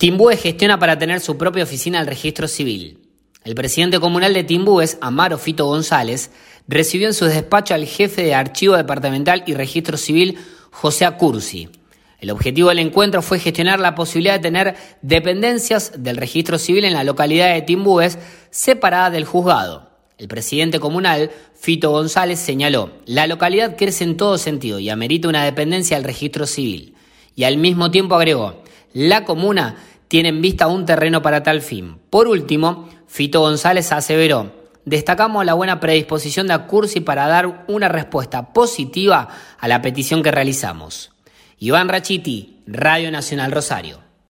Timbúes gestiona para tener su propia oficina del registro civil. El presidente comunal de Timbúes, Amaro Fito González, recibió en su despacho al jefe de Archivo Departamental y Registro Civil, José Acursi. El objetivo del encuentro fue gestionar la posibilidad de tener dependencias del registro civil en la localidad de Timbúes separada del juzgado. El presidente comunal, Fito González, señaló: la localidad crece en todo sentido y amerita una dependencia del registro civil. Y al mismo tiempo agregó: la comuna tiene en vista un terreno para tal fin. Por último, Fito González aseveró: destacamos la buena predisposición de Acursi para dar una respuesta positiva a la petición que realizamos. Iván Rachiti, Radio Nacional Rosario.